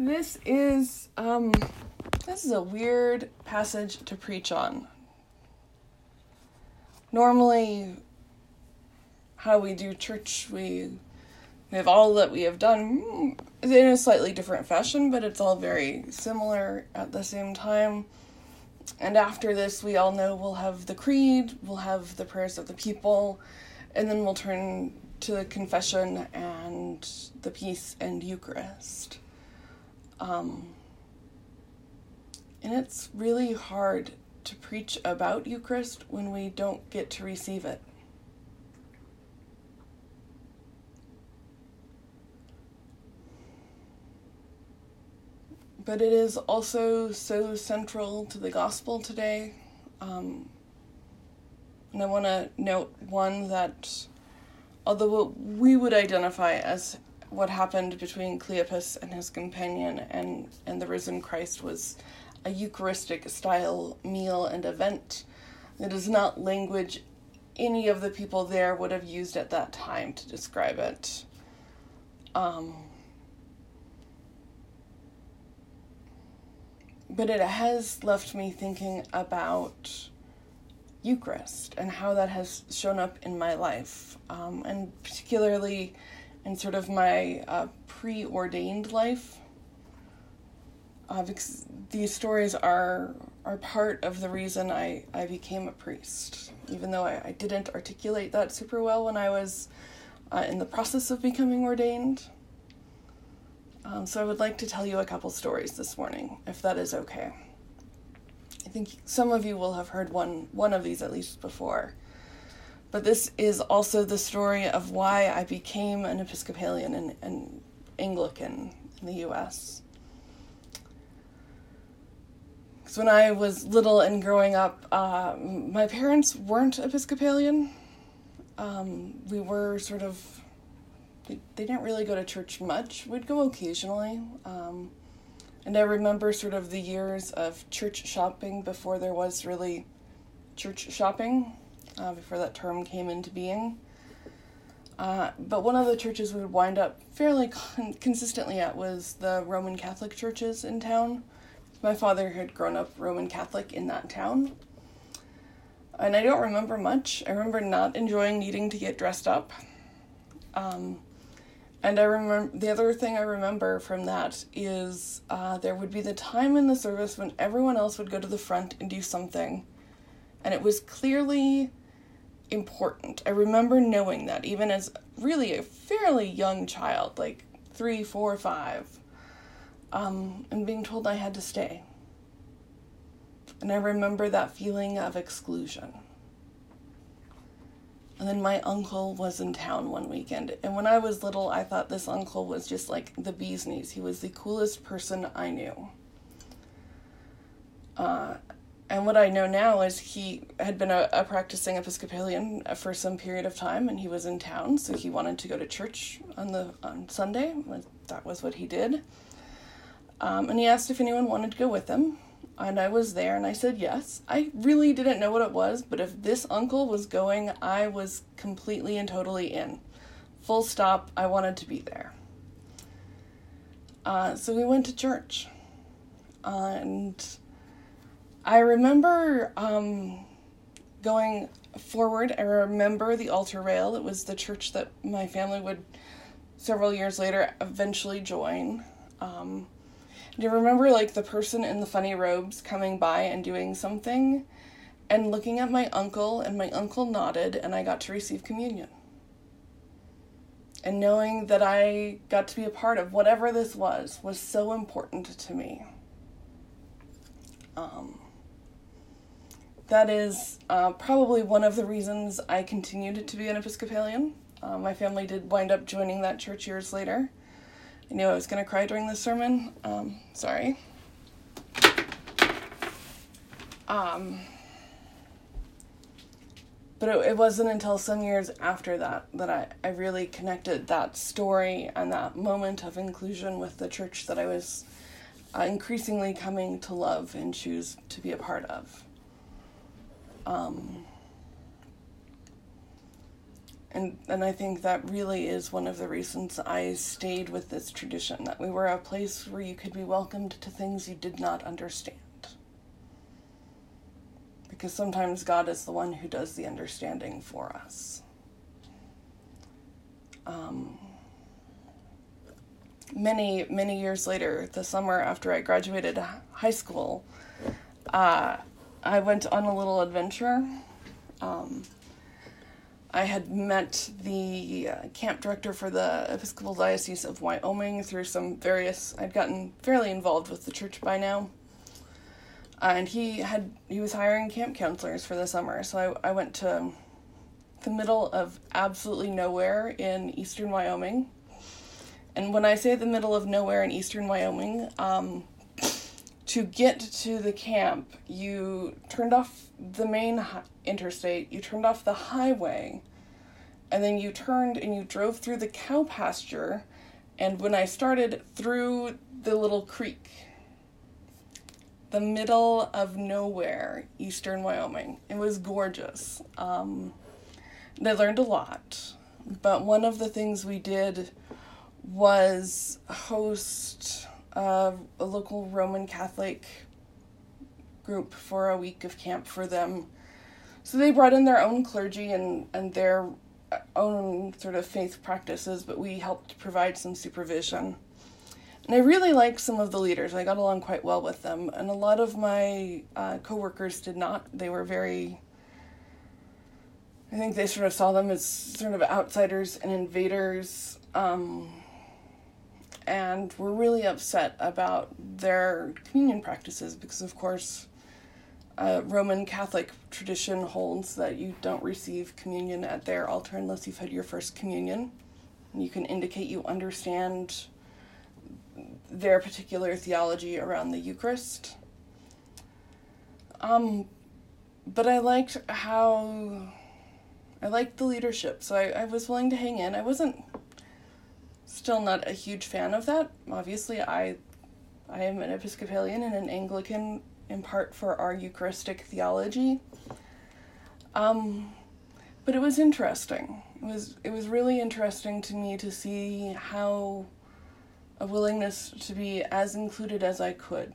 This is a weird passage to preach on. Normally, how we do church, we have all that we have done in a slightly different fashion, but it's all very similar at the same time. And after this, we all know we'll have the creed, we'll have the prayers of the people, and then we'll turn to the confession and the peace and Eucharist. And it's really hard to preach about Eucharist when we don't get to receive it. But it is also so central to the gospel today. And I want to note one that, although we would identify as what happened between Cleopas and his companion and the risen Christ was a Eucharistic style meal and event, it is not language any of the people there would have used at that time to describe it. But it has left me thinking about Eucharist and how that has shown up in my life, and particularly in sort of my preordained life. Because these stories are part of the reason I became a priest, even though I didn't articulate that super well when I was in the process of becoming ordained. So I would like to tell you a couple stories this morning, if that is okay. I think some of you will have heard one of these at least before. But this is also the story of why I became an Episcopalian and Anglican in the U.S. Because when I was little and growing up, my parents weren't Episcopalian. We were sort of... They didn't really go to church much. We'd go occasionally. And I remember sort of the years of church shopping before there was really church shopping, before that term came into being. But one of the churches we would wind up fairly consistently at was the Roman Catholic churches in town. My father had grown up Roman Catholic in that town. And I don't remember much. I remember not enjoying needing to get dressed up. And I remember, the other thing I remember from that is there would be the time in the service when everyone else would go to the front and do something. And it was clearly important. I remember knowing that, even as really a fairly young child, like 3, 4, 5, and being told I had to stay. And I remember that feeling of exclusion. And then my uncle was in town one weekend. And when I was little, I thought this uncle was just like the bee's knees. He was the coolest person I knew. And what I know now is he had been a practicing Episcopalian for some period of time, and he was in town, so he wanted to go to church on Sunday. That was what he did. And he asked if anyone wanted to go with him. And I was there, and I said yes. I really didn't know what it was, but if this uncle was going, I was completely and totally in. Full stop, I wanted to be there. So we went to church. And I remember going forward. I remember the altar rail. It was the church that my family would, several years later, eventually join. Do you remember, like, the person in the funny robes coming by and doing something and looking at my uncle, and my uncle nodded, and I got to receive communion. And knowing that I got to be a part of whatever this was so important to me. That is probably one of the reasons I continued to be an Episcopalian. My family did wind up joining that church years later. I knew I was going to cry during this sermon. Sorry. But it wasn't until some years after that I really connected that story and that moment of inclusion with the church that I was increasingly coming to love and choose to be a part of. And I think that really is one of the reasons I stayed with this tradition, that we were a place where you could be welcomed to things you did not understand. Because sometimes God is the one who does the understanding for us. Many years later, the summer after I graduated high school, I went on a little adventure. I had met the camp director for the Episcopal Diocese of Wyoming through I'd gotten fairly involved with the church by now. And he was hiring camp counselors for the summer, so I went to the middle of absolutely nowhere in eastern Wyoming. And when I say the middle of nowhere in eastern Wyoming, to get to the camp, you turned off the main interstate, you turned off the highway, and then you turned and you drove through the cow pasture, and when I started, through the little creek. The middle of nowhere, eastern Wyoming. It was gorgeous. And I learned a lot. But one of the things we did was host a local Roman Catholic group for a week of camp for them. So they brought in their own clergy and their own sort of faith practices, but we helped provide some supervision. And I really liked some of the leaders. I got along quite well with them. And a lot of my co-workers did not. They were I think they sort of saw them as sort of outsiders and invaders, and were really upset about their communion practices because, of course, Roman Catholic tradition holds that you don't receive communion at their altar unless you've had your first communion. And you can indicate you understand their particular theology around the Eucharist. But I liked the leadership, so I was willing to hang in. I wasn't still not a huge fan of that. Obviously, I am an Episcopalian and an Anglican in part for our Eucharistic theology. But it was interesting. It was really interesting to me to see how a willingness to be as included as I could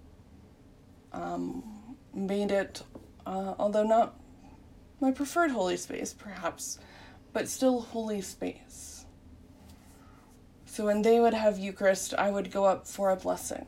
made it, although not my preferred holy space, perhaps, but still holy space. So when they would have Eucharist, I would go up for a blessing.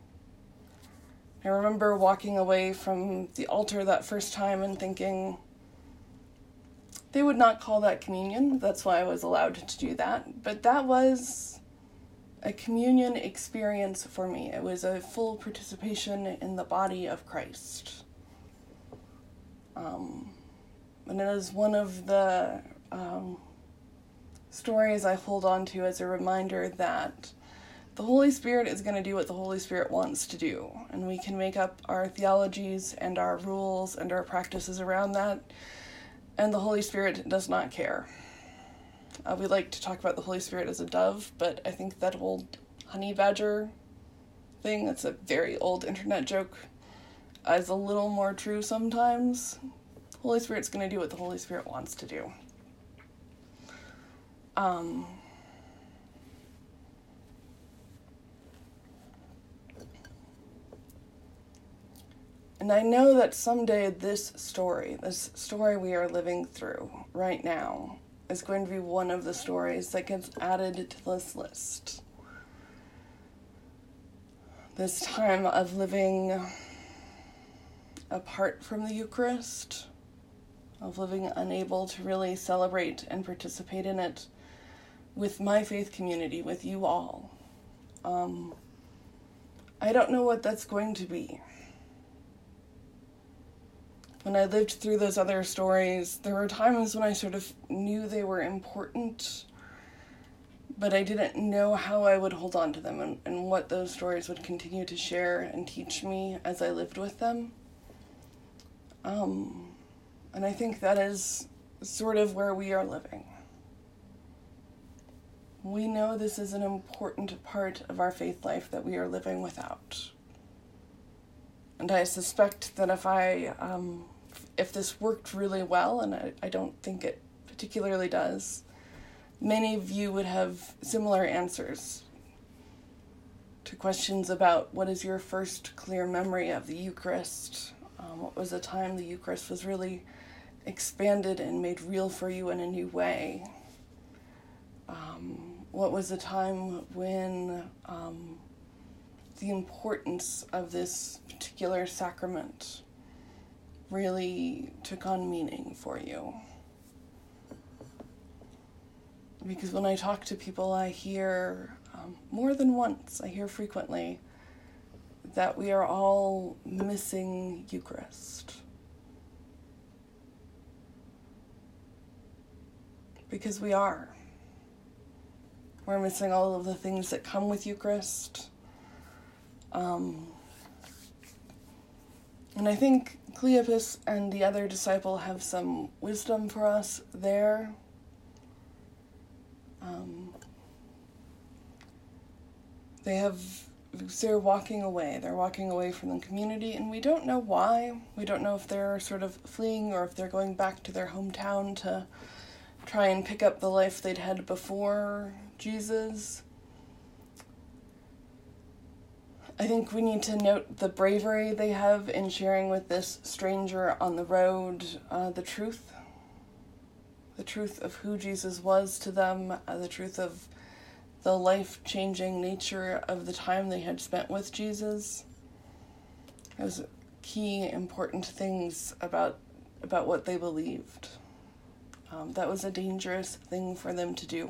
I remember walking away from the altar that first time and thinking, they would not call that communion. That's why I was allowed to do that. But that was a communion experience for me. It was a full participation in the body of Christ. And it is one of the stories I hold on to as a reminder that the Holy Spirit is going to do what the Holy Spirit wants to do. And we can make up our theologies and our rules and our practices around that. And the Holy Spirit does not care. We like to talk about the Holy Spirit as a dove, but I think that old honey badger thing, that's a very old internet joke, is a little more true sometimes. The Holy Spirit's going to do what the Holy Spirit wants to do. And I know that someday this story we are living through right now, is going to be one of the stories that gets added to this list. This time of living apart from the Eucharist, of living unable to really celebrate and participate in it with my faith community, with you all. I don't know what that's going to be. When I lived through those other stories, there were times when I sort of knew they were important, but I didn't know how I would hold on to them and what those stories would continue to share and teach me as I lived with them. And I think that is sort of where we are living. We know this is an important part of our faith life that we are living without. And I suspect that if this worked really well, and I don't think it particularly does. Many of you would have similar answers to questions about what is your first clear memory of the Eucharist? What was a time the Eucharist was really expanded and made real for you in a new way? What was a time when the importance of this particular sacrament really took on meaning for you? Because when I talk to people, I hear more than once, I hear frequently that we are all missing Eucharist. Because we are. We're missing all of the things that come with Eucharist. And I think Cleopas and the other disciple have some wisdom for us there. They're walking away. They're walking away from the community, and we don't know why. We don't know if they're sort of fleeing or if they're going back to their hometown to try and pick up the life they'd had before Jesus. I think we need to note the bravery they have in sharing with this stranger on the road the truth of who Jesus was to them, the truth of the life-changing nature of the time they had spent with Jesus. Those key, important things about what they believed. That was a dangerous thing for them to do.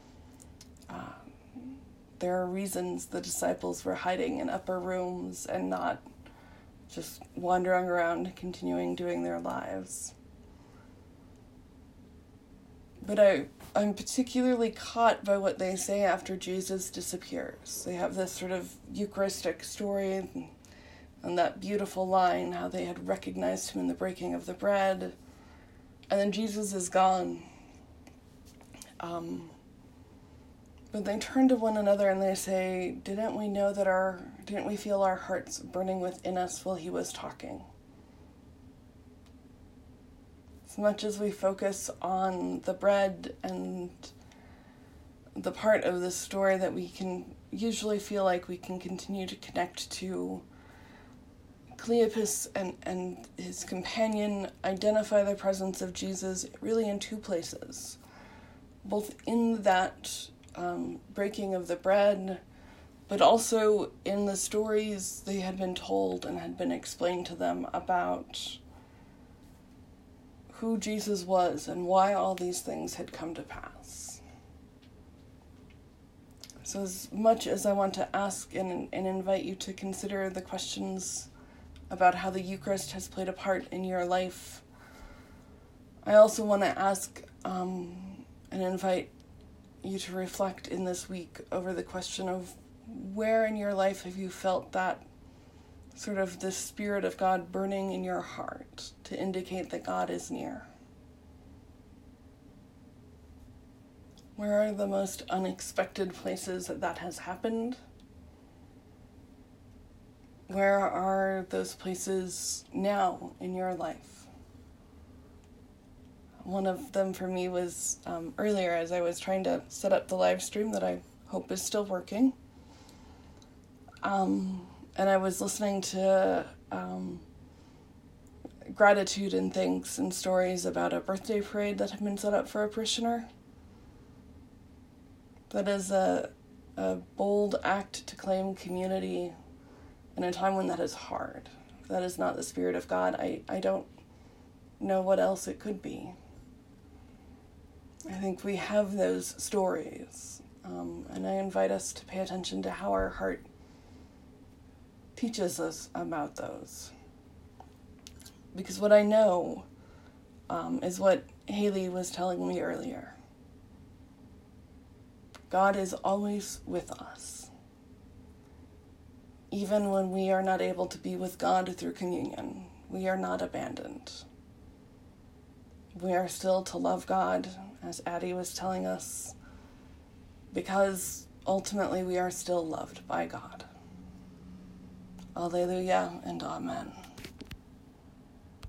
There are reasons the disciples were hiding in upper rooms and not just wandering around, continuing doing their lives. But I'm particularly caught by what they say after Jesus disappears. They have this sort of Eucharistic story and that beautiful line, how they had recognized him in the breaking of the bread, and then Jesus is gone. But they turn to one another and they say, didn't we feel our hearts burning within us while he was talking? As much as we focus on the bread and the part of the story that we can usually feel like we can continue to connect to, Cleopas and his companion identify the presence of Jesus really in two places, both in that breaking of the bread, but also in the stories they had been told and had been explained to them about who Jesus was and why all these things had come to pass. So as much as I want to ask and invite you to consider the questions about how the Eucharist has played a part in your life, I also want to ask and invite you to reflect in this week over the question of where in your life have you felt that sort of the Spirit of God burning in your heart to indicate that God is near? Where are the most unexpected places that has happened? Where are those places now in your life? One of them for me was earlier as I was trying to set up the live stream that I hope is still working. And I was listening to gratitude and thanks and stories about a birthday parade that had been set up for a parishioner. That is a bold act to claim community in a time when that is hard. If that is not the Spirit of God, I don't know what else it could be. I think we have those stories, and I invite us to pay attention to how our heart teaches us about those. Because what I know is what Haley was telling me earlier. God is always with us. Even when we are not able to be with God through communion, we are not abandoned. We are still to love God, as Addie was telling us, because ultimately we are still loved by God. Alleluia and amen.